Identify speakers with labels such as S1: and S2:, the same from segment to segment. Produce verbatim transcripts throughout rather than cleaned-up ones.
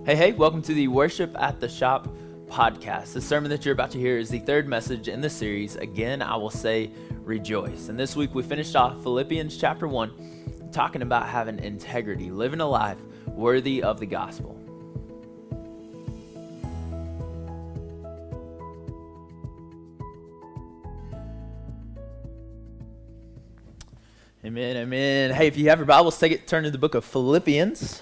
S1: Hey, hey, welcome to the Worship at the Shop podcast. The sermon that you're about to hear is the third message in the series. Again, I will say rejoice. And this week we finished off Philippians chapter one, talking about having integrity, living a life worthy of the gospel. Amen, amen. Hey, if you have your Bibles, take it, turn to the book of Philippians.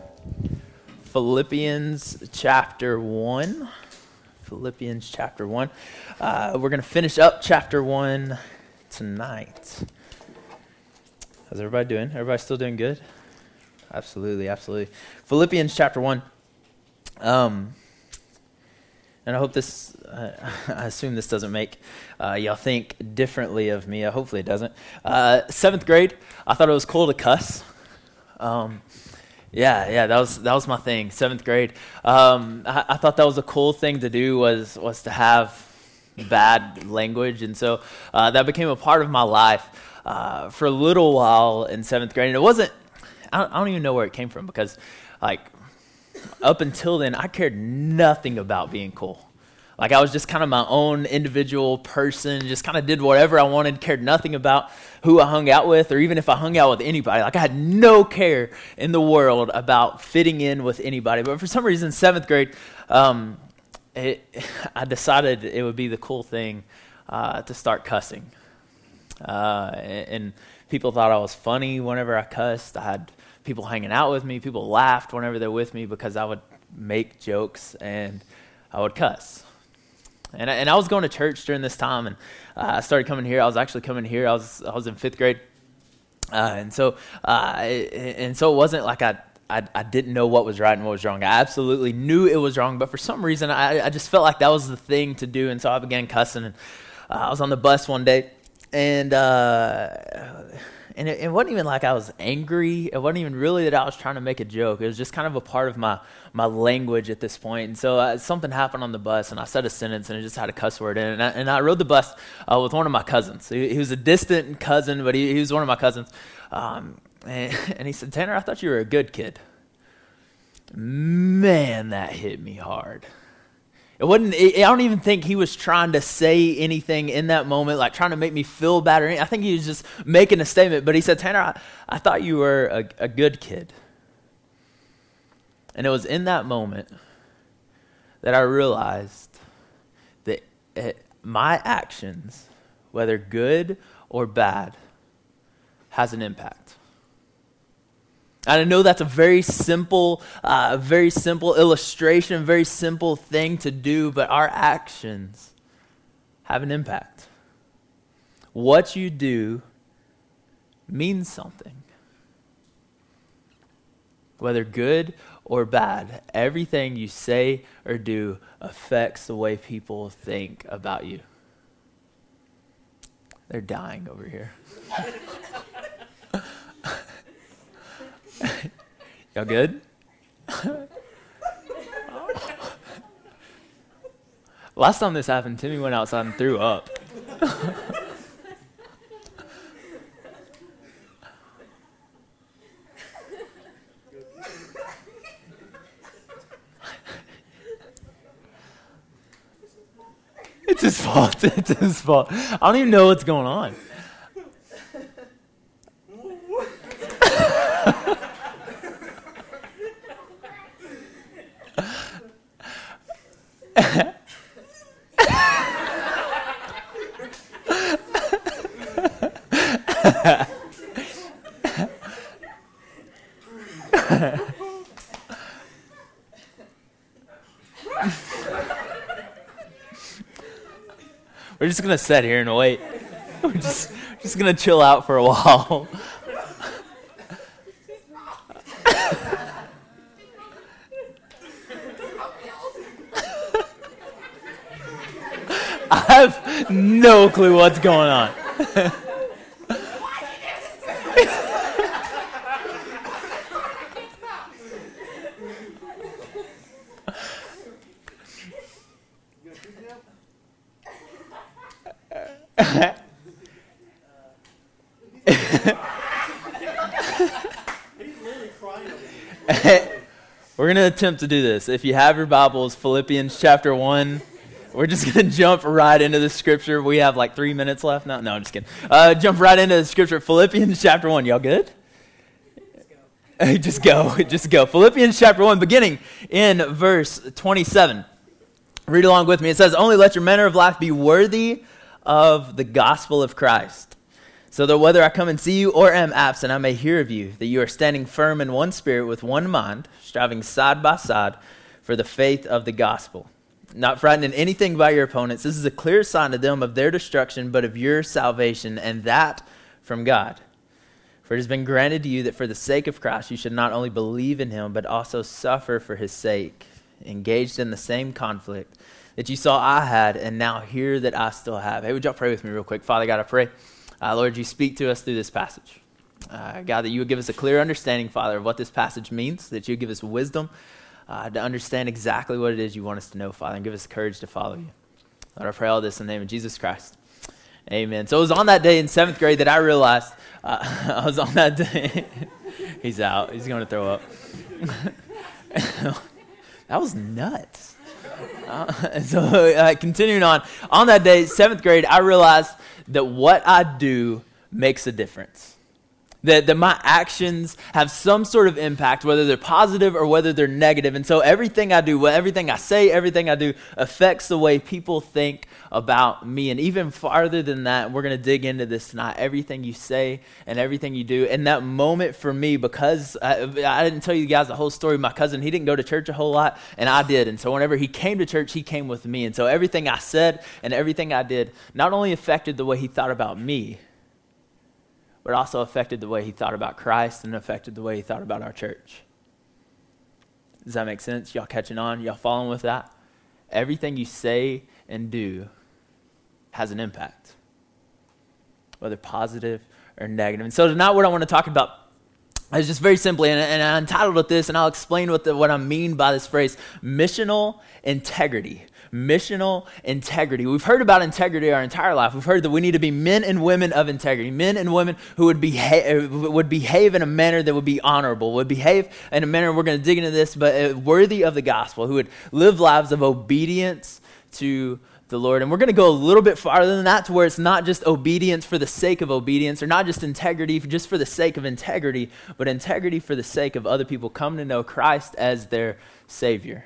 S1: Philippians chapter one. Philippians chapter one. Uh, we're going to finish up chapter one tonight. How's everybody doing? Everybody still doing good? Absolutely, absolutely. Philippians chapter one. Um, and I hope this, uh, I assume this doesn't make uh, y'all think differently of me. Uh, hopefully it doesn't. Uh, seventh grade, I thought it was cool to cuss. Um Yeah, yeah, that was that was my thing. Seventh grade, um, I, I thought that was a cool thing to do was was to have bad language, and so uh, that became a part of my life uh, for a little while in seventh grade. And it wasn't, I don't, I don't even know where it came from because, like, up until then, I cared nothing about being cool. Like, I was just kind of my own individual person, just kind of did whatever I wanted, cared nothing about who I hung out with, or even if I hung out with anybody. Like, I had no care in the world about fitting in with anybody. But for some reason, seventh grade, um, it, I decided it would be the cool thing uh, to start cussing. Uh, and, and people thought I was funny whenever I cussed. I had people hanging out with me. People laughed whenever they're with me because I would make jokes and I would cuss. And I, and I was going to church during this time, and uh, I started coming here. I was actually coming here. I was I was in fifth grade, uh, and so uh, and so it wasn't like I, I I didn't know what was right and what was wrong. I absolutely knew it was wrong, but for some reason I, I just felt like that was the thing to do, and so I began cussing. And uh, I was on the bus one day, and uh, and it, it wasn't even like I was angry. It wasn't even really that I was trying to make a joke. It was just kind of a part of my my language at this point. And so uh, something happened on the bus, and I said a sentence, and it just had a cuss word in it. And I, and I rode the bus uh, with one of my cousins. He, he was a distant cousin, but he, he was one of my cousins. Um, and, and he said, "Tanner, I thought you were a good kid." Man, that hit me hard. It wasn't, it, I don't even think he was trying to say anything in that moment, like trying to make me feel bad or anything. I think he was just making a statement. But he said, "Tanner, I, I thought you were a, a good kid." And it was in that moment that I realized that it, my actions, whether good or bad, has an impact. And I know that's a very simple, uh, very simple illustration, very simple thing to do, but our actions have an impact. What you do means something. Whether good or bad, everything you say or do affects the way people think about you. They're dying over here. Y'all good? Last time this happened, Timmy went outside and threw up. It's his fault. It's his fault. I don't even know what's going on. We're just going to sit here and wait. We're just, just going to chill out for a while. I have no clue what's going on. We're going to attempt to do this. If you have your Bibles, Philippians chapter one, we're just going to jump right into the scripture. We have like three minutes left now. No, I'm just kidding. Uh, jump right into the scripture. Philippians chapter one. Y'all good? Just go. Just go. Philippians chapter one, beginning in verse twenty-seven. Read along with me. It says, "Only let your manner of life be worthy of the gospel of Christ, so that whether I come and see you or am absent, I may hear of you, that you are standing firm in one spirit with one mind, striving side by side for the faith of the gospel, not frightening anything by your opponents. This is a clear sign to them of their destruction, but of your salvation, and that from God. For it has been granted to you that for the sake of Christ you should not only believe in him, but also suffer for his sake, engaged in the same conflict that you saw I had, and now hear that I still have." Hey, would y'all pray with me real quick? Father God, I pray, uh, Lord, you speak to us through this passage. Uh, God, that you would give us a clear understanding, Father, of what this passage means, that you would give us wisdom uh, to understand exactly what it is you want us to know, Father, and give us the courage to follow you. Lord, I pray all this in the name of Jesus Christ. Amen. So it was on that day in seventh grade that I realized, uh, I was on that day. He's out. He's going to throw up. That was nuts. Uh, so uh, continuing on, on that day, seventh grade, I realized that what I do makes a difference. That, that my actions have some sort of impact, whether they're positive or whether they're negative. And so everything I do, everything I say, everything I do affects the way people think about me. And even farther than that, we're going to dig into this tonight, everything you say and everything you do. And that moment for me, because I, I didn't tell you guys the whole story, my cousin, he didn't go to church a whole lot, and I did. And so whenever he came to church, he came with me. And so everything I said and everything I did not only affected the way he thought about me, but also affected the way he thought about Christ and affected the way he thought about our church. Does that make sense? Y'all catching on? Y'all following with that? Everything you say and do has an impact, whether positive or negative. And so tonight what I want to talk about is just very simply, and, and I entitled it this, and I'll explain what, the, what I mean by this phrase, missional integrity. Missional integrity. We've heard about integrity our entire life. We've heard that we need to be men and women of integrity, men and women who would behave, would behave in a manner that would be honorable, would behave in a manner, we're going to dig into this, but worthy of the gospel, who would live lives of obedience to the Lord. And we're going to go a little bit farther than that, to where it's not just obedience for the sake of obedience, or not just integrity just for the sake of integrity, but integrity for the sake of other people coming to know Christ as their Savior.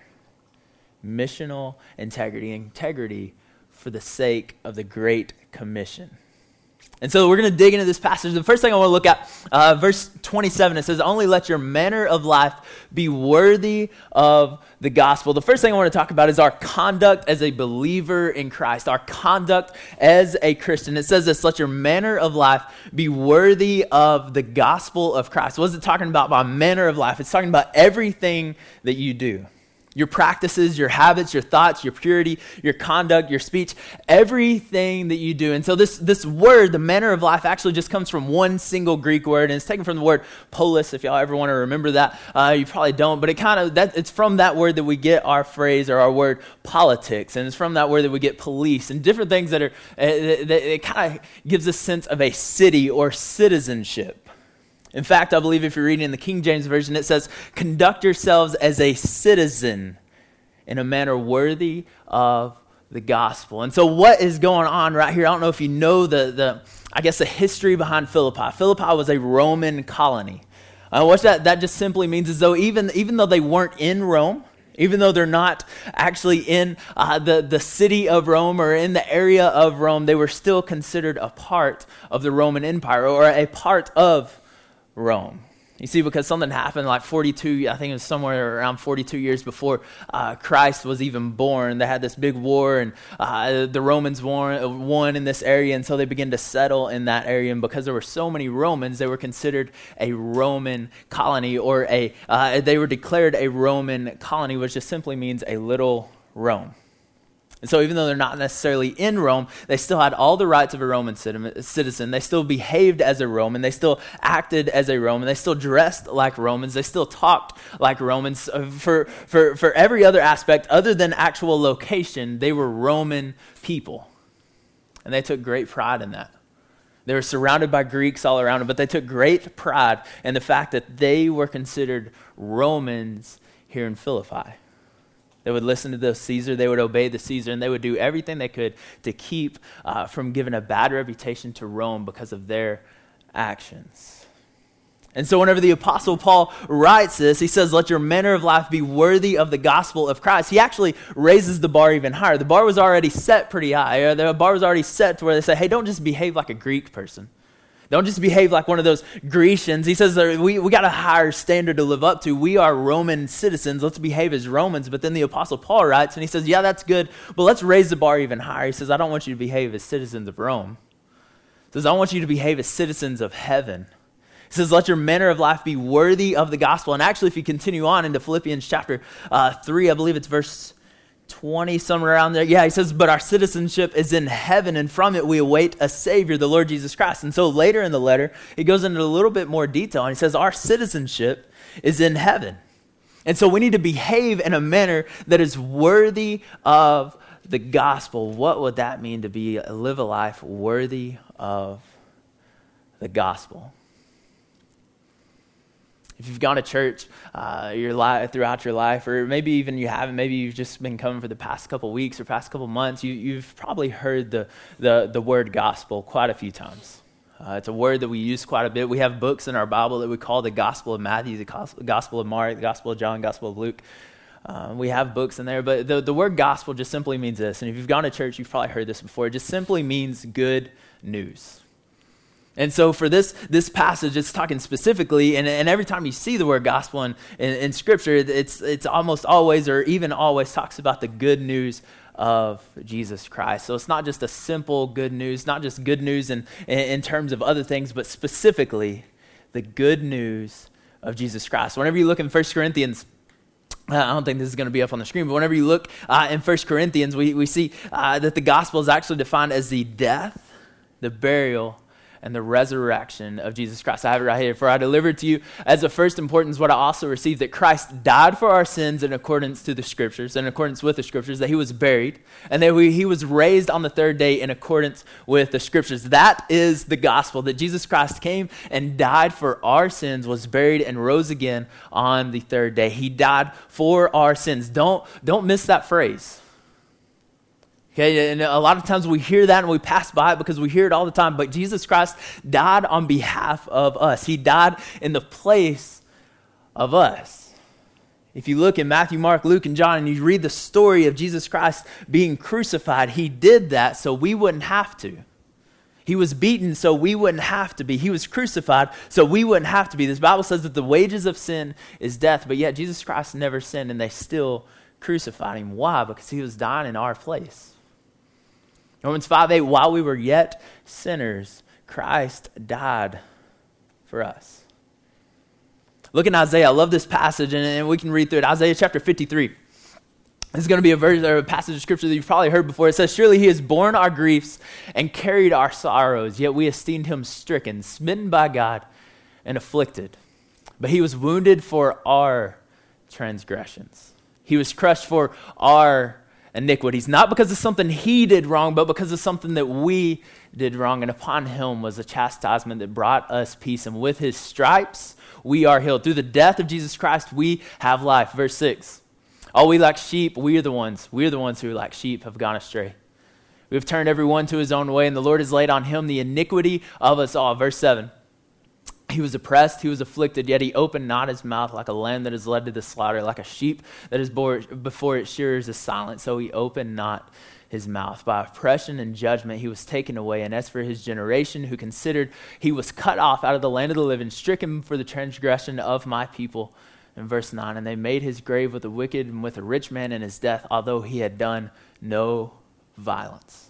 S1: Missional integrity, integrity for the sake of the Great Commission. And so we're going to dig into this passage. The first thing I want to look at, uh, verse twenty-seven, it says, "Only let your manner of life be worthy of the gospel." The first thing I want to talk about is our conduct as a believer in Christ, our conduct as a Christian. It says this, "Let your manner of life be worthy of the gospel of Christ." What is it talking about by manner of life? It's talking about everything that you do. Your practices, your habits, your thoughts, your purity, your conduct, your speech, everything that you do. And so this, this word, the manner of life, actually just comes from one single Greek word, and it's taken from the word polis. If y'all ever want to remember that, uh, you probably don't, but it kind of, that it's from that word that we get our phrase or our word politics, and it's from that word that we get police and different things that are, uh, that, that it kind of gives a sense of a city or citizenship. In fact, I believe if you're reading in the King James Version, it says, "Conduct yourselves as a citizen in a manner worthy of the gospel." And so what is going on right here? I don't know if you know the, the I guess, the history behind Philippi. Philippi was a Roman colony. Uh, what that, that just simply means is though even, even though they weren't in Rome, even though they're not actually in uh, the, the city of Rome or in the area of Rome, they were still considered a part of the Roman Empire, or a part of Rome. You see, because something happened like forty-two, I think it was somewhere around forty-two years before uh, Christ was even born. They had this big war, and uh, the Romans won, won in this area, and so they began to settle in that area. And because there were so many Romans, they were considered a Roman colony, or a uh, they were declared a Roman colony, which just simply means a little Rome. And so even though they're not necessarily in Rome, they still had all the rights of a Roman citizen. They still behaved as a Roman. They still acted as a Roman. They still dressed like Romans. They still talked like Romans. For, for, for every other aspect other than actual location, they were Roman people. And they took great pride in that. They were surrounded by Greeks all around them, but they took great pride in the fact that they were considered Romans here in Philippi. They would listen to the Caesar, they would obey the Caesar, and they would do everything they could to keep uh, from giving a bad reputation to Rome because of their actions. And so whenever the Apostle Paul writes this, he says, let your manner of life be worthy of the gospel of Christ. He actually raises the bar even higher. The bar was already set pretty high. The bar was already set to where they say, hey, don't just behave like a Greek person. Don't just behave like one of those Grecians. He says that we, we got a higher standard to live up to. We are Roman citizens. Let's behave as Romans. But then the Apostle Paul writes, and he says, yeah, that's good, but let's raise the bar even higher. He says, I don't want you to behave as citizens of Rome. He says, I want you to behave as citizens of heaven. He says, let your manner of life be worthy of the gospel. And actually, if you continue on into Philippians chapter uh, three, I believe it's verse twenty, somewhere around there. Yeah, he says, but our citizenship is in heaven, and from it we await a Savior, the Lord Jesus Christ. And so later in the letter, he goes into a little bit more detail, and he says, our citizenship is in heaven. And so we need to behave in a manner that is worthy of the gospel. What would that mean to be live a life worthy of the gospel? If you've gone to church uh, your life, throughout your life, or maybe even you haven't, maybe you've just been coming for the past couple weeks or past couple months, you, you've probably heard the, the, the word gospel quite a few times. Uh, it's a word that we use quite a bit. We have books in our Bible that we call the Gospel of Matthew, the Gospel of Mark, the Gospel of John, Gospel of Luke. Uh, we have books in there, but the, the word gospel just simply means this. And if you've gone to church, you've probably heard this before. It just simply means good news. And so for this this passage, it's talking specifically, and, and every time you see the word gospel in, in, in Scripture, it's it's almost always or even always talks about the good news of Jesus Christ. So it's not just a simple good news, not just good news in, in, in terms of other things, but specifically the good news of Jesus Christ. Whenever you look in First Corinthians, I don't think this is going to be up on the screen, but whenever you look uh, in First Corinthians, we, we see uh, that the gospel is actually defined as the death, the burial, and the resurrection of Jesus Christ. I have it right here. For I delivered to you as of first importance what I also received, that Christ died for our sins in accordance to the Scriptures, in accordance with the Scriptures, that he was buried, and that we, he was raised on the third day in accordance with the Scriptures. That is the gospel, that Jesus Christ came and died for our sins, was buried, and rose again on the third day. He died for our sins. Don't, don't miss that phrase. Okay, and a lot of times we hear that and we pass by it because we hear it all the time, but Jesus Christ died on behalf of us. He died in the place of us. If you look in Matthew, Mark, Luke, and John, and you read the story of Jesus Christ being crucified, he did that so we wouldn't have to. He was beaten so we wouldn't have to be. He was crucified so we wouldn't have to be. This Bible says that the wages of sin is death, but yet Jesus Christ never sinned, and they still crucified him. Why? Because he was dying in our place. Romans five eight, while we were yet sinners, Christ died for us. Look in Isaiah. I love this passage, and, and we can read through it. Isaiah chapter fifty-three. This is going to be a verse or a passage of Scripture that you've probably heard before. It says, surely he has borne our griefs and carried our sorrows, yet we esteemed him stricken, smitten by God, and afflicted. But he was wounded for our transgressions. He was crushed for our iniquities, not because of something he did wrong, but because of something that we did wrong. And upon him was a chastisement that brought us peace. And with his stripes, we are healed. Through the death of Jesus Christ, we have life. Verse six, all we like sheep, we are the ones. We are the ones who like sheep have gone astray. We have turned everyone to his own way, and the Lord has laid on him the iniquity of us all. Verse seven, he was oppressed, he was afflicted, yet he opened not his mouth. Like a lamb that is led to the slaughter, like a sheep that is bore, before its shearers is silent, so he opened not his mouth. By oppression and judgment he was taken away. And as for his generation, who considered he was cut off out of the land of the living, stricken for the transgression of my people. In verse nine, and they made his grave with the wicked and with a rich man in his death, although he had done no violence,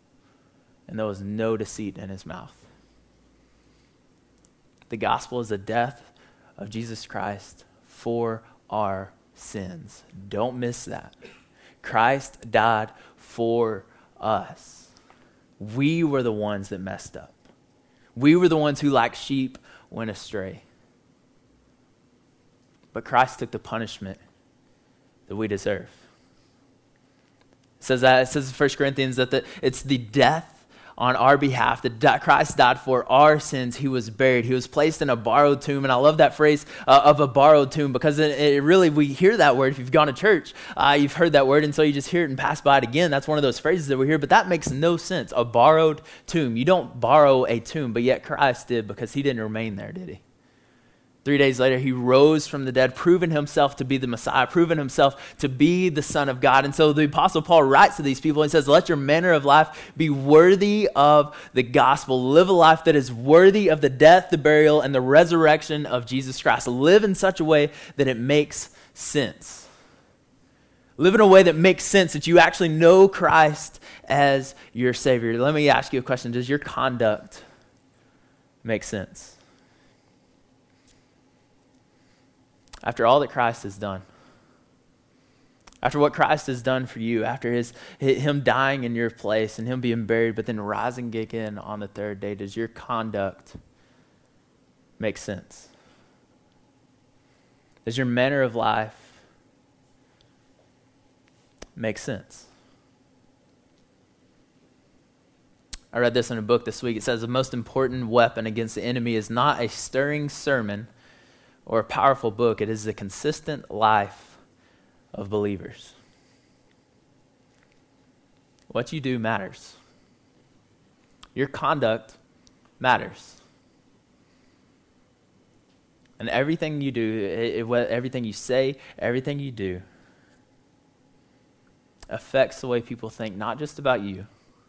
S1: and there was no deceit in his mouth. The gospel is the death of Jesus Christ for our sins. Don't miss that. Christ died for us. We were the ones that messed up. We were the ones who, like sheep, went astray. But Christ took the punishment that we deserve. It says that it says in First Corinthians that the, it's the death on our behalf, that di- Christ died for our sins. He was buried. He was placed in a borrowed tomb. And I love that phrase uh, of a borrowed tomb, because it, it really, we hear that word. If you've gone to church, uh, you've heard that word. And so you just hear it and pass by it again. That's one of those phrases that we hear, but that makes no sense. A borrowed tomb. You don't borrow a tomb, but yet Christ did, because he didn't remain there, did he? Three days later, he rose from the dead, proving himself to be the Messiah, proving himself to be the Son of God. And so the Apostle Paul writes to these people and says, let your manner of life be worthy of the gospel. Live a life that is worthy of the death, the burial, and the resurrection of Jesus Christ. Live in such a way that it makes sense. Live in a way that makes sense, that you actually know Christ as your Savior. Let me ask you a question. Does your conduct make sense? After all that Christ has done, after what Christ has done for you, after his him dying in your place and him being buried, but then rising again on the third day, does your conduct make sense? Does your manner of life make sense? I read this in a book this week. It says the most important weapon against the enemy is not a stirring sermon or a powerful book. It is the consistent life of believers. What you do matters. Your conduct matters. And everything you do, it, it, everything you say, everything you do affects the way people think, not just about you,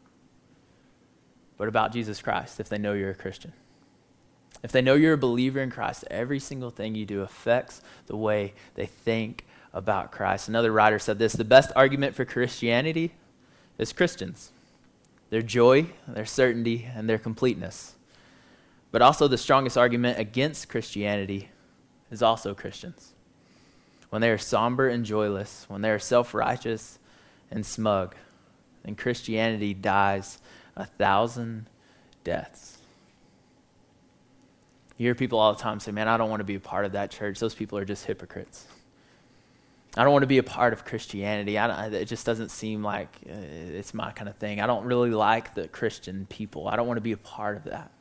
S1: but about Jesus Christ, if they know you're a Christian. If they know you're a believer in Christ, every single thing you do affects the way they think about Christ. Another writer said this: the best argument for Christianity is Christians. Their joy, their certainty, and their completeness. But also the strongest argument against Christianity is also Christians. When they are somber and joyless, when they are self-righteous and smug, then Christianity dies a thousand deaths. You hear people all the time say, man, I don't want to be a part of that church. Those people are just hypocrites. I don't want to be a part of Christianity. I don't, it just doesn't seem like uh, it's my kind of thing. I don't really like the Christian people. I don't want to be a part of that.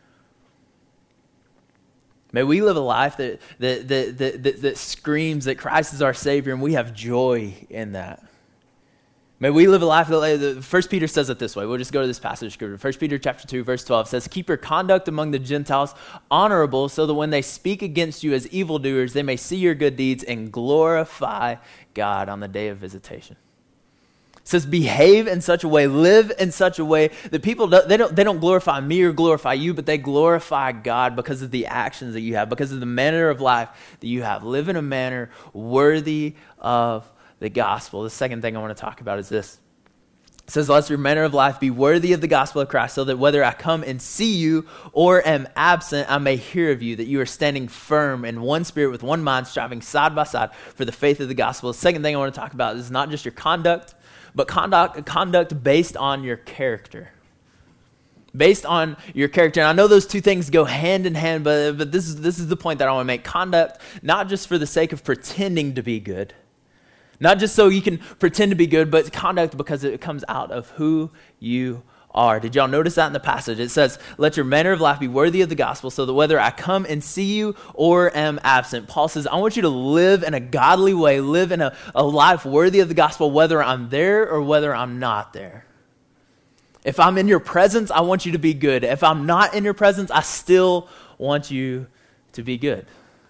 S1: May we live a life that that that that, that, that screams that Christ is our Savior, and we have joy in that. May we live a life that, First Peter says it this way. We'll just go to this passage of Scripture. First Peter chapter two, verse twelve says, keep your conduct among the Gentiles honorable, so that when they speak against you as evildoers, they may see your good deeds and glorify God on the day of visitation. It says, behave in such a way, live in such a way that people, don't, they don't they don't glorify me or glorify you, but they glorify God because of the actions that you have, because of the manner of life that you have. Live in a manner worthy of the gospel. The second thing I want to talk about is this. It says, let your manner of life be worthy of the gospel of Christ, so that whether I come and see you or am absent, I may hear of you, that you are standing firm in one spirit with one mind, striving side by side for the faith of the gospel. The second thing I want to talk about is not just your conduct, but conduct, conduct based on your character. Based on your character. And I know those two things go hand in hand, but, but this is, this is the point that I want to make. Conduct, not just for the sake of pretending to be good, not just so you can pretend to be good, but conduct because it comes out of who you are. Did y'all notice that in the passage? It says, let your manner of life be worthy of the gospel, so that whether I come and see you or am absent. Paul says, I want you to live in a godly way, live in a, a life worthy of the gospel, whether I'm there or whether I'm not there. If I'm in your presence, I want you to be good. If I'm not in your presence, I still want you to be good.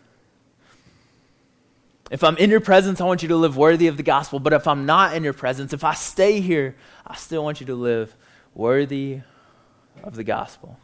S1: If I'm in your presence, I want you to live worthy of the gospel. But if I'm not in your presence, if I stay here, I still want you to live worthy of the gospel.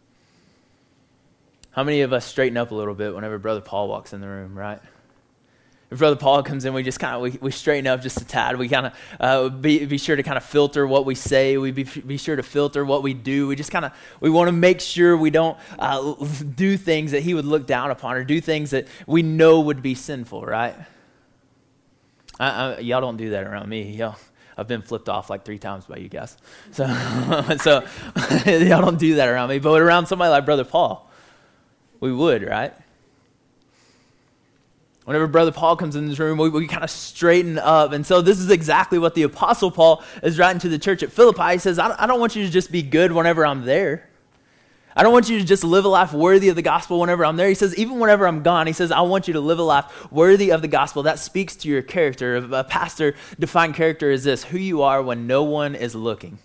S1: How many of us straighten up a little bit whenever Brother Paul walks in the room, right? If Brother Paul comes in, we just kind of, we, we straighten up just a tad. We kind of uh, be, be sure to kind of filter what we say. We be, be sure to filter what we do. We just kind of, we want to make sure we don't uh, do things that he would look down upon, or do things that we know would be sinful, right? I, I, y'all don't do that around me. Y'all, I've been flipped off like three times by you guys. So, so y'all don't do that around me. But around somebody like Brother Paul, we would, right? Whenever Brother Paul comes in this room, we, we kind of straighten up. And so this is exactly what the Apostle Paul is writing to the church at Philippi. He says, I don't, I don't want you to just be good whenever I'm there. I don't want you to just live a life worthy of the gospel whenever I'm there. He says, even whenever I'm gone, he says, I want you to live a life worthy of the gospel. That speaks to your character. A pastor defined character as this: who you are when no one is looking.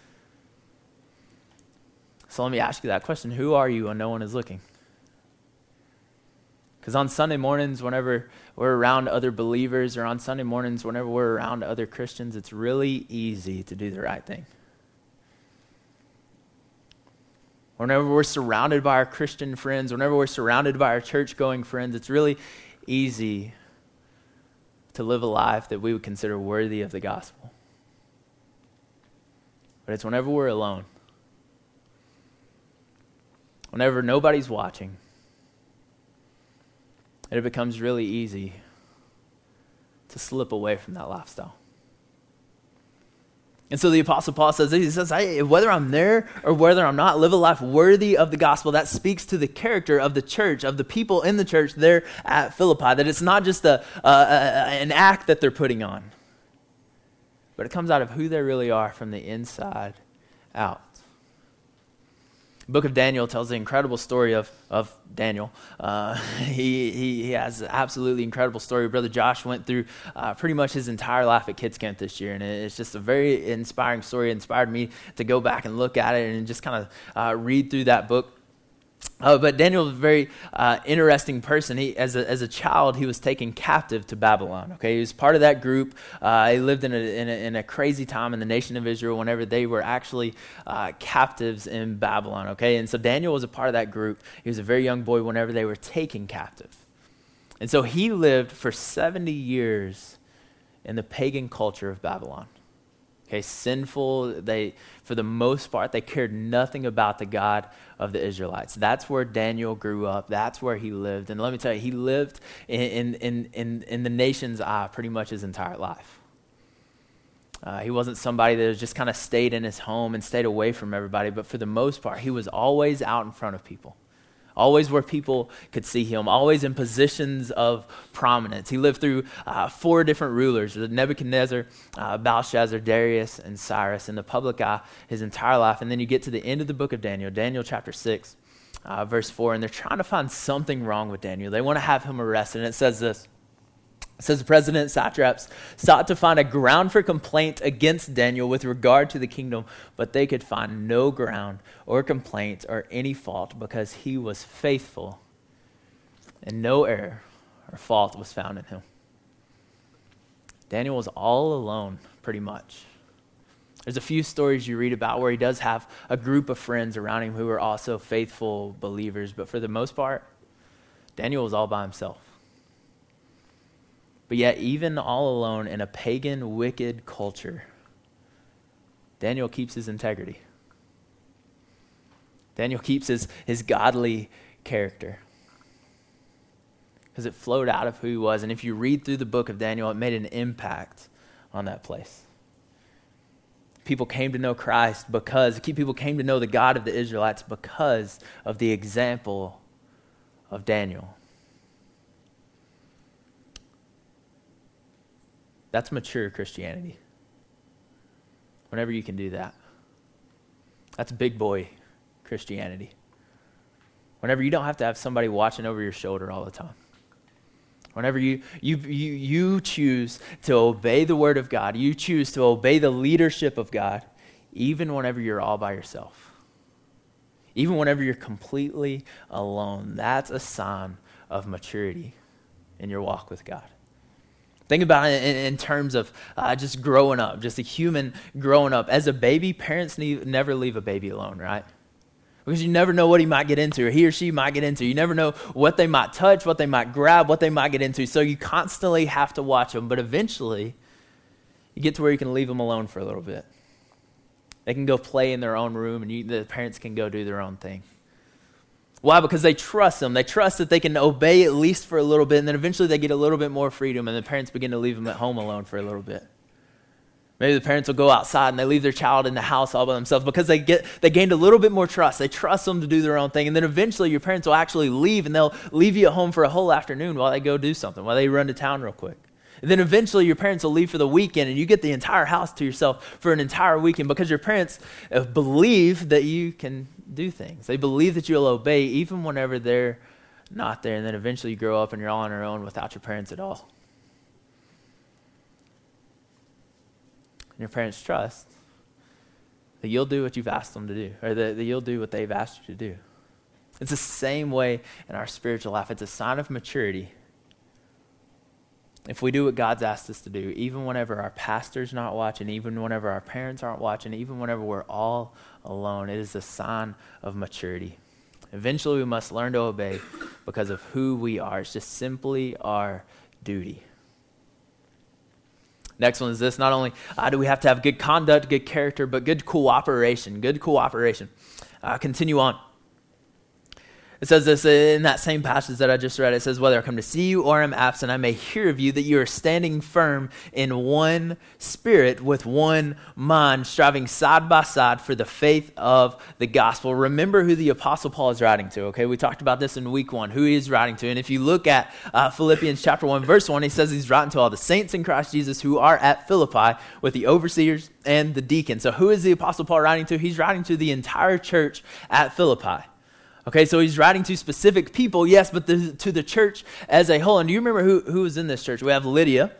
S1: So let me ask you that question. Who are you when no one is looking? Because on Sunday mornings, whenever we're around other believers, or on Sunday mornings, whenever we're around other Christians, it's really easy to do the right thing. Whenever we're surrounded by our Christian friends, whenever we're surrounded by our church-going friends, it's really easy to live a life that we would consider worthy of the gospel. But it's whenever we're alone, whenever nobody's watching, it becomes really easy to slip away from that lifestyle. And so the Apostle Paul says, he says, hey, whether I'm there or whether I'm not, live a life worthy of the gospel. That speaks to the character of the church, of the people in the church there at Philippi, that it's not just a, a, a an act that they're putting on, but it comes out of who they really are from the inside out. The book of Daniel tells the incredible story of, of Daniel. Uh, he, he he has an absolutely incredible story. Brother Josh went through uh, pretty much his entire life at Kids Camp this year, and it's just a very inspiring story. It inspired me to go back and look at it and just kind of uh, read through that book. Uh, but Daniel was a very uh, interesting person. He, as a as a child, he was taken captive to Babylon. Okay, he was part of that group. Uh, he lived in a, in a in a crazy time in the nation of Israel, whenever they were actually uh, captives in Babylon. Okay, and so Daniel was a part of that group. He was a very young boy whenever they were taken captive, and so he lived for seventy years in the pagan culture of Babylon. Okay, sinful. They, for the most part, they cared nothing about the God of the Israelites. That's where Daniel grew up. That's where he lived. And let me tell you, he lived in in in, in the nation's eye pretty much his entire life. Uh, he wasn't somebody that was just kind of stayed in his home and stayed away from everybody, but for the most part, he was always out in front of people. Always where people could see him, always in positions of prominence. He lived through uh, four different rulers: Nebuchadnezzar, uh, Belshazzar, Darius, and Cyrus in the public eye his entire life. And then you get to the end of the book of Daniel, Daniel chapter six, uh, verse four, and they're trying to find something wrong with Daniel. They want to have him arrested, and it says this. It says the president and satraps sought to find a ground for complaint against Daniel with regard to the kingdom, but they could find no ground or complaint or any fault, because he was faithful and no error or fault was found in him. Daniel was all alone, pretty much. There's a few stories you read about where he does have a group of friends around him who are also faithful believers, but for the most part, Daniel was all by himself. But yet, even all alone in a pagan, wicked culture, Daniel keeps his integrity. Daniel keeps his, his godly character, because it flowed out of who he was. And if you read through the book of Daniel, it made an impact on that place. People came to know Christ because, people came to know the God of the Israelites because of the example of Daniel. That's mature Christianity. Whenever you can do that. That's big boy Christianity. Whenever you don't have to have somebody watching over your shoulder all the time. Whenever you you you you choose to obey the word of God, you choose to obey the leadership of God, even whenever you're all by yourself. Even whenever you're completely alone. That's a sign of maturity in your walk with God. Think about it in, in terms of uh, just growing up, just a human growing up. As a baby, parents need, never leave a baby alone, right? Because you never know what he might get into, or he or she might get into. You never know what they might touch, what they might grab, what they might get into. So you constantly have to watch them. But eventually, you get to where you can leave them alone for a little bit. They can go play in their own room, and you, the parents can go do their own thing. Why? Because they trust them. They trust that they can obey at least for a little bit, and then eventually they get a little bit more freedom, and the parents begin to leave them at home alone for a little bit. Maybe the parents will go outside and they leave their child in the house all by themselves because they get they gained a little bit more trust. They trust them to do their own thing. And then eventually your parents will actually leave, and they'll leave you at home for a whole afternoon while they go do something, while they run to town real quick. And then eventually your parents will leave for the weekend, and you get the entire house to yourself for an entire weekend because your parents believe that you can do things. They believe that you'll obey even whenever they're not there. And then eventually you grow up and you're all on your own without your parents at all. And your parents trust that you'll do what you've asked them to do, or that, that you'll do what they've asked you to do. It's the same way in our spiritual life. It's a sign of maturity. If we do what God's asked us to do, even whenever our pastor's not watching, even whenever our parents aren't watching, even whenever we're all alone, it is a sign of maturity. Eventually we must learn to obey because of who we are. It's just simply our duty. Next one is this. Not only uh, do we have to have good conduct, good character, but good cooperation. Good cooperation. Uh, continue on. It says this in that same passage that I just read. It says, whether I come to see you or am absent, I may hear of you that you are standing firm in one spirit with one mind, striving side by side for the faith of the gospel. Remember who the Apostle Paul is writing to, okay? We talked about this in week one, who he is writing to. And if you look at uh, Philippians chapter one, verse one, he says he's writing to all the saints in Christ Jesus who are at Philippi with the overseers and the deacons. So who is the Apostle Paul writing to? He's writing to the entire church at Philippi. Okay, so he's writing to specific people, yes, but the, to the church as a whole. And do you remember who, who was in this church? We have Lydia,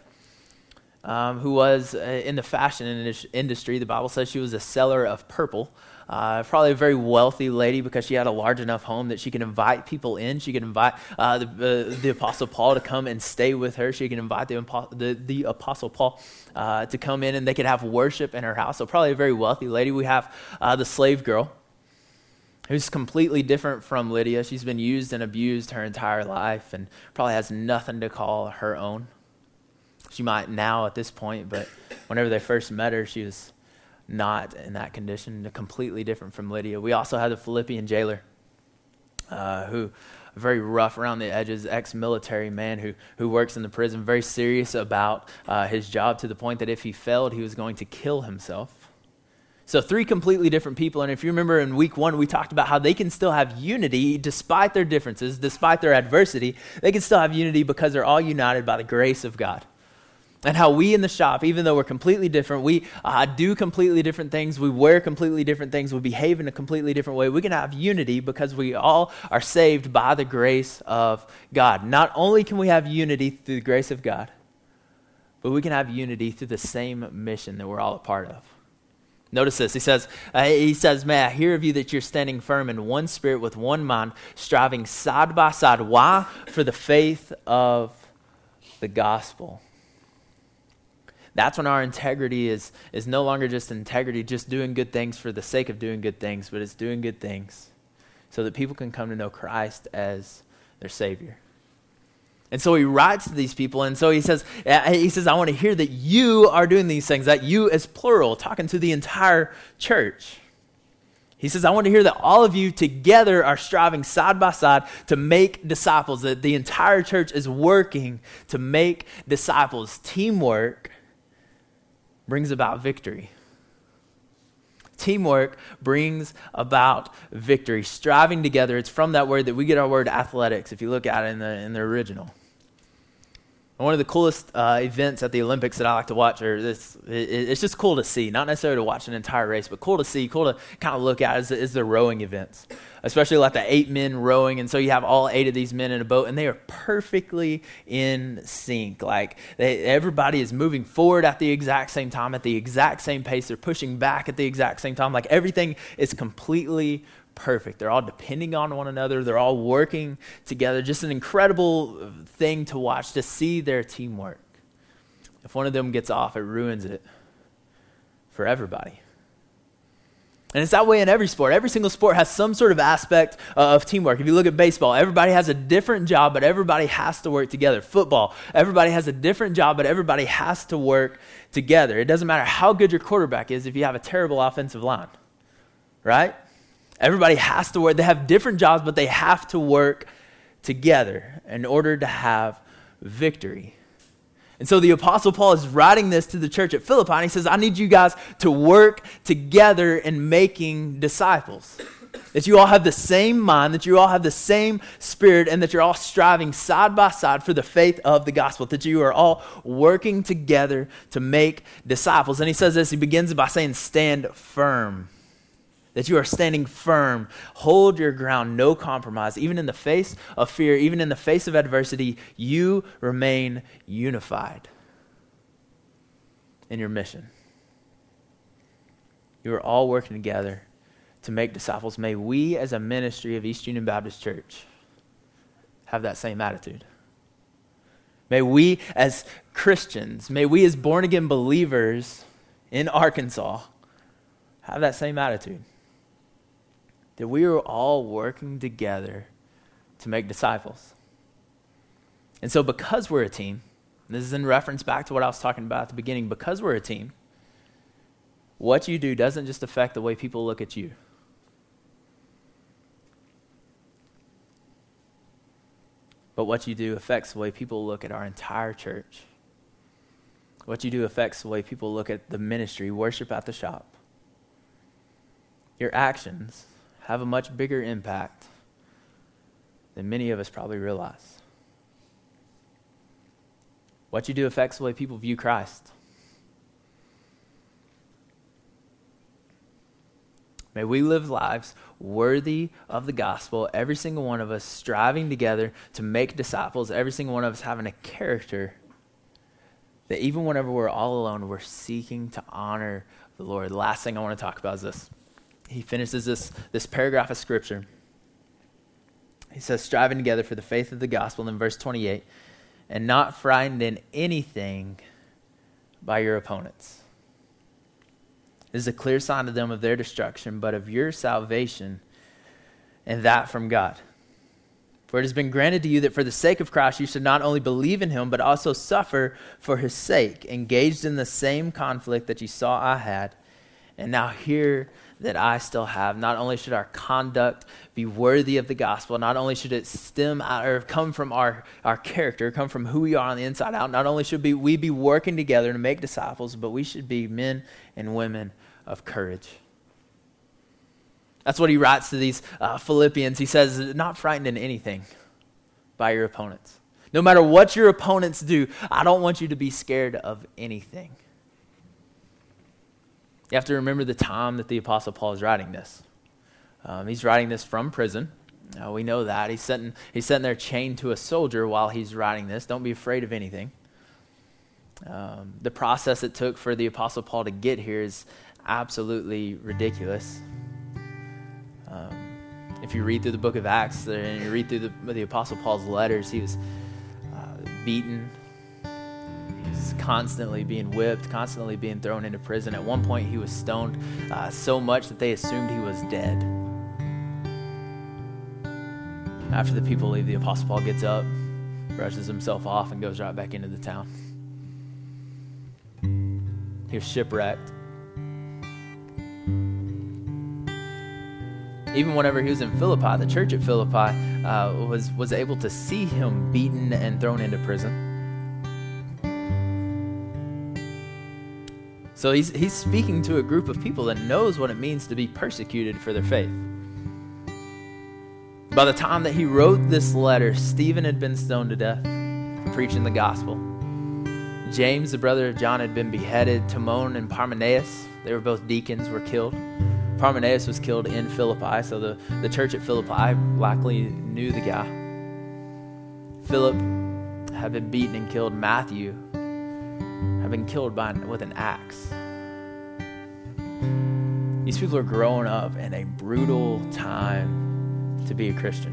S1: um, who was uh, in the fashion industry. The Bible says she was a seller of purple. Uh, probably a very wealthy lady because she had a large enough home that she could invite people in. She could invite uh, the, uh, the Apostle Paul to come and stay with her. She could invite the, the, the Apostle Paul uh, to come in, and they could have worship in her house. So probably a very wealthy lady. We have uh, the slave girl, who's completely different from Lydia. She's been used and abused her entire life and probably has nothing to call her own. She might now at this point, but whenever they first met her, she was not in that condition, completely different from Lydia. We also have the Philippian jailer, uh, who, a very rough around the edges, ex-military man who, who works in the prison, very serious about uh, his job to the point that if he failed, he was going to kill himself. So three completely different people. And if you remember in week one, we talked about how they can still have unity despite their differences, despite their adversity. They can still have unity because they're all united by the grace of God. And how we in the shop, even though we're completely different, we uh, do completely different things, we wear completely different things, we behave in a completely different way. We can have unity because we all are saved by the grace of God. Not only can we have unity through the grace of God, but we can have unity through the same mission that we're all a part of. Notice this. He says, uh, he says, may I hear of you that you're standing firm in one spirit with one mind, striving side by side. Why? For the faith of the gospel. That's when our integrity is, is no longer just integrity, just doing good things for the sake of doing good things, but it's doing good things so that people can come to know Christ as their Savior. And so he writes to these people, and so he says, he says, I want to hear that you are doing these things, that you is plural, talking to the entire church. He says, I want to hear that all of you together are striving side by side to make disciples, that the entire church is working to make disciples. Teamwork brings about victory. Teamwork brings about victory. Striving together, it's from that word that we get our word athletics, if you look at it in the in the original. And one of the coolest uh, events at the Olympics that I like to watch, or this, it, it's just cool to see, not necessarily to watch an entire race, but cool to see, cool to kind of look at is, is the rowing events, especially like the eight men rowing. And so you have all eight of these men in a boat, and they are perfectly in sync. Like they, everybody is moving forward at the exact same time, at the exact same pace. They're pushing back at the exact same time. Like everything is completely perfect. They're all depending on one another. They're all working together. Just an incredible thing to watch, to see their teamwork. If one of them gets off, it ruins it for everybody. And it's that way in every sport. Every single sport has some sort of aspect uh, of teamwork. If you look at baseball, everybody has a different job, but everybody has to work together. Football, everybody has a different job, but everybody has to work together. It doesn't matter how good your quarterback is if you have a terrible offensive line, right? Everybody has to work. They have different jobs, but they have to work together in order to have victory. And so the Apostle Paul is writing this to the church at Philippi, and he says, I need you guys to work together in making disciples. That you all have the same mind, that you all have the same spirit, and that you're all striving side by side for the faith of the gospel, that you are all working together to make disciples. And he says this, he begins by saying, stand firm. That you are standing firm. Hold your ground, no compromise. Even in the face of fear, even in the face of adversity, you remain unified in your mission. You are all working together to make disciples. May we as a ministry of East Union Baptist Church have that same attitude. May we as Christians, may we as born-again believers in Arkansas have that same attitude. That we are all working together to make disciples. And so because we're a team, and this is in reference back to what I was talking about at the beginning, because we're a team, what you do doesn't just affect the way people look at you. But what you do affects the way people look at our entire church. What you do affects the way people look at the ministry, worship at the shop. Your actions have a much bigger impact than many of us probably realize. What you do affects the way people view Christ. May we live lives worthy of the gospel, every single one of us striving together to make disciples, every single one of us having a character that even whenever we're all alone, we're seeking to honor the Lord. The last thing I want to talk about is this. He finishes this, this paragraph of scripture. He says, striving together for the faith of the gospel, and then verse twenty-eight, and not frightened in anything by your opponents. This is a clear sign to them of their destruction, but of your salvation, and that from God. For it has been granted to you that for the sake of Christ you should not only believe in him, but also suffer for his sake, engaged in the same conflict that you saw I had, and now hear that I still have. Not only should our conduct be worthy of the gospel, not only should it stem out or come from our, our character, come from who we are on the inside out, not only should be, we be working together to make disciples, but we should be men and women of courage. That's what he writes to these uh, Philippians. He says, not frightened in anything by your opponents. No matter what your opponents do, I don't want you to be scared of anything. You have to remember the time that the Apostle Paul is writing this. Um, he's writing this from prison. Uh, we know that. He's sitting, he's sitting there chained to a soldier while he's writing this. Don't be afraid of anything. Um, the process it took for the Apostle Paul to get here is absolutely ridiculous. Um, if you read through the book of Acts and you read through the, the Apostle Paul's letters, he was uh, beaten. Constantly being whipped, constantly being thrown into prison. At one point, he was stoned uh, so much that they assumed he was dead. After the people leave, the Apostle Paul gets up, brushes himself off, and goes right back into the town. He was shipwrecked. Even whenever he was in Philippi, the church at Philippi uh, was, was able to see him beaten and thrown into prison. So he's he's speaking to a group of people that knows what it means to be persecuted for their faith. By the time that he wrote this letter, Stephen had been stoned to death for preaching the gospel. James, the brother of John, had been beheaded. Timon and Parmenas, they were both deacons, were killed. Parmenas was killed in Philippi, so the, the church at Philippi likely knew the guy. Philip had been beaten and killed. Matthew have been killed by with an axe. These people are growing up in a brutal time to be a Christian.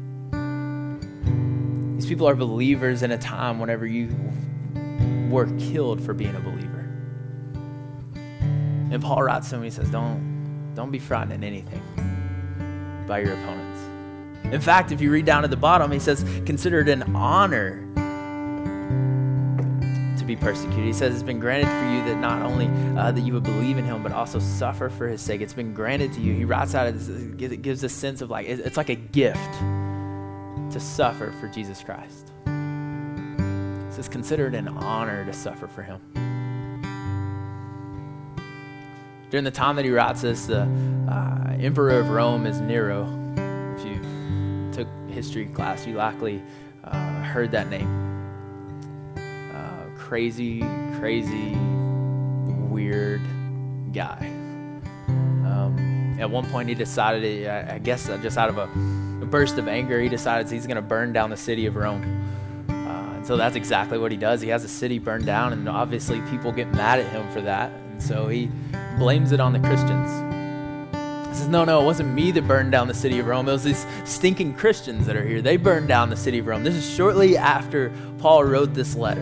S1: These people are believers in a time whenever you were killed for being a believer. And Paul writes to him, he says, don't, don't be frightened in anything by your opponents. In fact, if you read down at the bottom, he says, consider it an honor be persecuted. He says it's been granted for you that not only uh, that you would believe in him, but also suffer for his sake. It's been granted to you. He writes out, it gives a sense of like, it's like a gift to suffer for Jesus Christ. says, consider it an honor to suffer for him. During the time that he writes this, the uh, emperor of Rome is Nero. If you took history class, you likely uh, heard that name. Uh, crazy, crazy, weird guy. Um, at one point, he decided, I guess just out of a, a burst of anger, he decides he's going to burn down the city of Rome. Uh, and so that's exactly what he does. He has the city burned down, and obviously people get mad at him for that. And so he blames it on the Christians. He says, no, no, it wasn't me that burned down the city of Rome. It was these stinking Christians that are here. They burned down the city of Rome. This is shortly after Paul wrote this letter.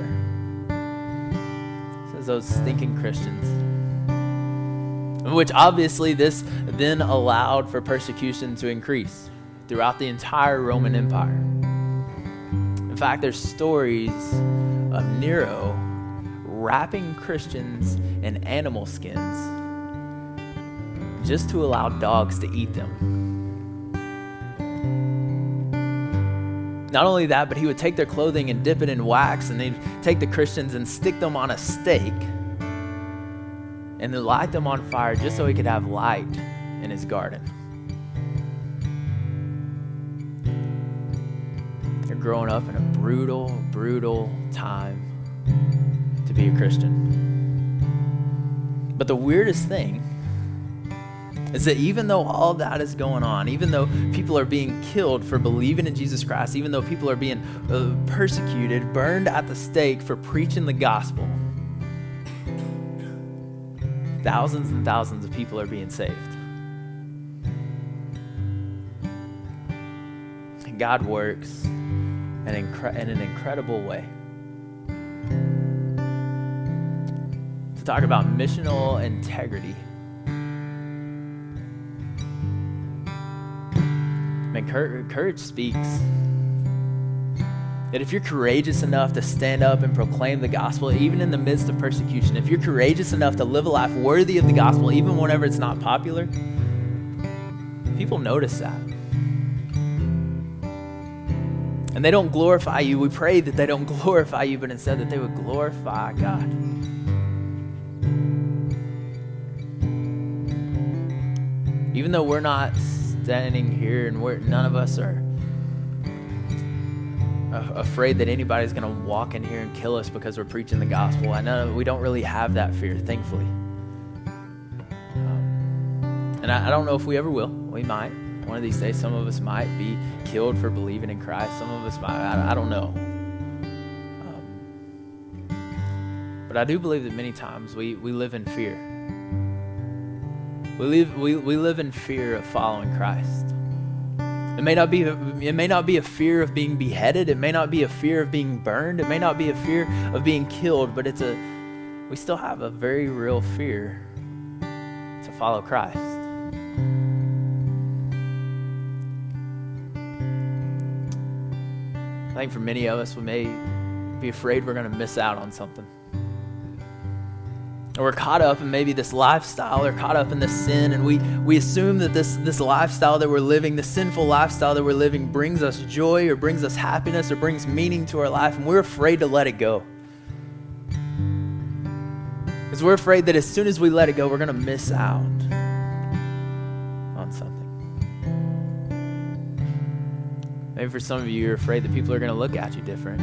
S1: It says those stinking Christians. Which obviously this then allowed for persecution to increase throughout the entire Roman Empire. In fact, there's stories of Nero wrapping Christians in animal skins just to allow dogs to eat them. Not only that, but he would take their clothing and dip it in wax, and they'd take the Christians and stick them on a stake and then light them on fire just so he could have light in his garden. They're growing up in a brutal, brutal time to be a Christian. But the weirdest thing is that even though all of that is going on, even though people are being killed for believing in Jesus Christ, even though people are being uh, persecuted, burned at the stake for preaching the gospel, thousands and thousands of people are being saved. And God works in, incre- in an incredible way. To talk about missional integrity, man, courage speaks. That if you're courageous enough to stand up and proclaim the gospel, even in the midst of persecution, if you're courageous enough to live a life worthy of the gospel, even whenever it's not popular, people notice that. And they don't glorify you. We pray that they don't glorify you, but instead that they would glorify God. Even though we're not standing here and we're, none of us are afraid that anybody's going to walk in here and kill us because we're preaching the gospel. I know we don't really have that fear, thankfully. Um, and I, I don't know if we ever will. We might. One of these days, some of us might be killed for believing in Christ. Some of us might. I, I don't know. Um, but I do believe that many times we, we live in fear. We live, we, we live in fear of following Christ. It may not be it may not be a fear of being beheaded. It may not be a fear of being burned. It may not be a fear of being killed, but it's a we still have a very real fear to follow Christ. I think for many of us, we may be afraid we're going to miss out on something. Or we're caught up in maybe this lifestyle, or caught up in this sin, and we, we assume that this, this lifestyle that we're living, the sinful lifestyle that we're living, brings us joy or brings us happiness or brings meaning to our life, and we're afraid to let it go. Because we're afraid that as soon as we let it go, we're going to miss out on something. Maybe for some of you, you're afraid that people are going to look at you different.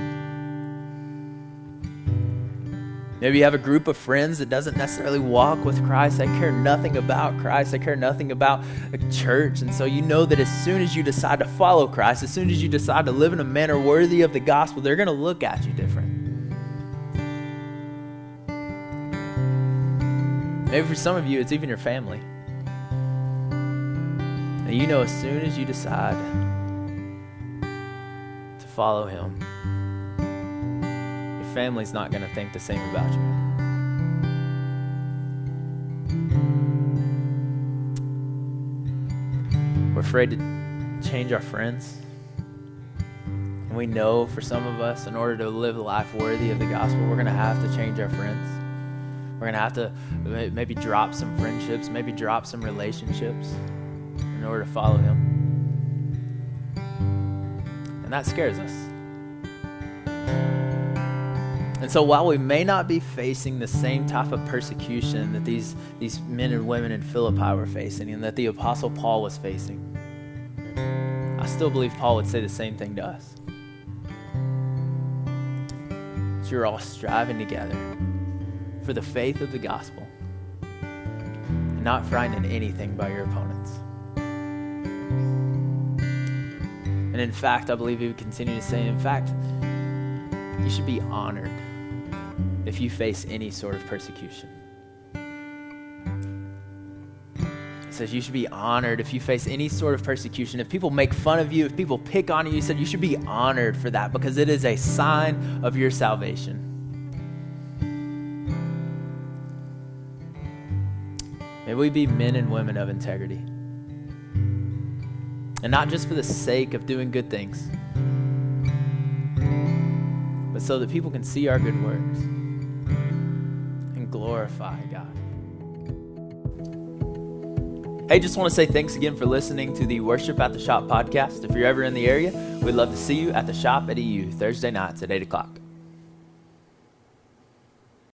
S1: Maybe you have a group of friends that doesn't necessarily walk with Christ. They care nothing about Christ. They care nothing about a church. And so you know that as soon as you decide to follow Christ, as soon as you decide to live in a manner worthy of the gospel, they're going to look at you different. Maybe for some of you, it's even your family. And you know as soon as you decide to follow him, family's not going to think the same about you. We're afraid to change our friends. And we know for some of us, in order to live a life worthy of the gospel, we're going to have to change our friends. We're going to have to maybe drop some friendships, maybe drop some relationships in order to follow him. And that scares us. And so while we may not be facing the same type of persecution that these, these men and women in Philippi were facing and that the Apostle Paul was facing, I still believe Paul would say the same thing to us. So you're all striving together for the faith of the gospel and not frightened in anything by your opponents. And in fact, I believe he would continue to say, in fact, you should be honored if you face any sort of persecution. It says you should be honored if you face any sort of persecution. If people make fun of you, if people pick on you, he said you should be honored for that because it is a sign of your salvation. May we be men and women of integrity. And not just for the sake of doing good things, but so that people can see our good works and glorify God. Hey, just want to say thanks again for listening to the Worship at the Shop podcast. If you're ever in the area, we'd love to see you at the Shop at E U Thursday nights at eight o'clock.